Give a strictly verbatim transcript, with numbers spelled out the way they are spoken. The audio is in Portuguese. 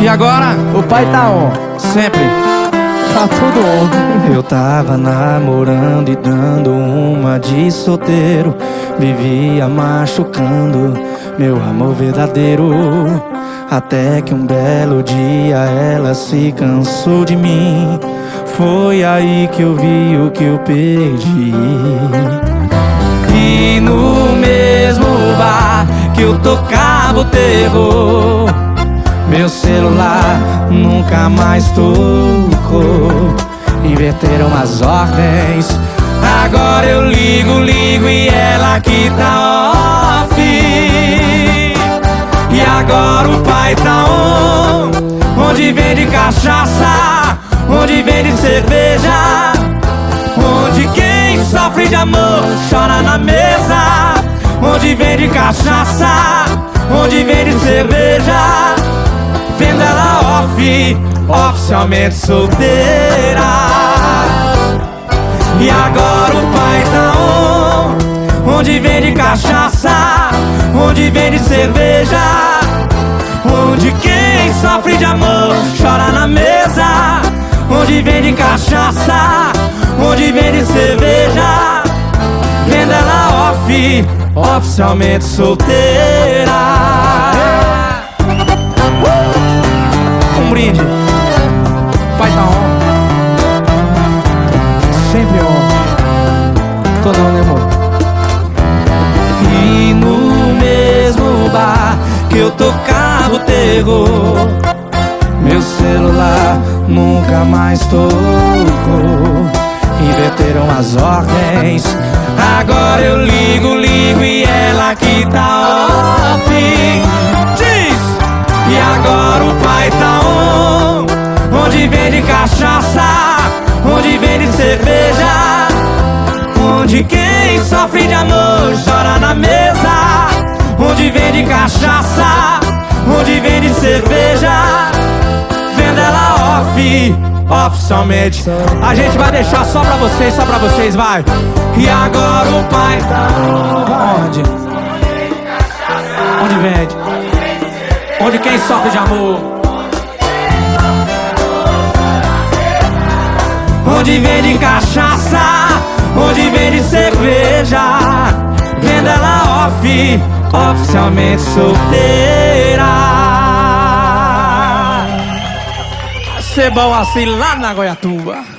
E agora? O pai tá on. Sempre. Tá tudo on. Eu tava namorando e dando uma de solteiro. Vivia machucando meu amor verdadeiro. Até que um belo dia ela se cansou de mim. Foi aí que eu vi o que eu perdi. E no mesmo bar que eu tocava o terror, meu celular nunca mais tocou. Inverteram as ordens. Agora eu ligo, ligo e ela que tá off. E agora o pai tá on, onde vende cachaça, onde vende cerveja, onde quem sofre de amor chora na mesa. Onde vende cachaça, onde vende cerveja, vendo ela off, oficialmente solteira. E agora o pai tá on, onde vende cachaça, onde vende cerveja, onde quem sofre de amor chora na mesa. Onde vende cachaça, onde vende cerveja, vendo ela off, oficialmente solteira. Um brinde. Pai tá on. Sempre on. Tô não, né, amor? E no mesmo bar que eu tocava o terror, meu celular nunca mais tocou. Inverteram as ordens. Agora eu ligo, ligo e ela que tá off. Diz! E agora o pai tá on, onde vende cachaça, onde vende cerveja, onde quem sofre de amor chora na mesa. Onde vende cachaça, onde vende cerveja, vendo ela off, oficialmente. A gente vai deixar só pra vocês, só pra vocês, vai. E agora o pai tá onde? Onde vende? Onde quem sofre de amor? onde vende cachaça, onde vende cerveja, vendo ela off, oficialmente solteira. Ser bom assim lá na Goiatuba.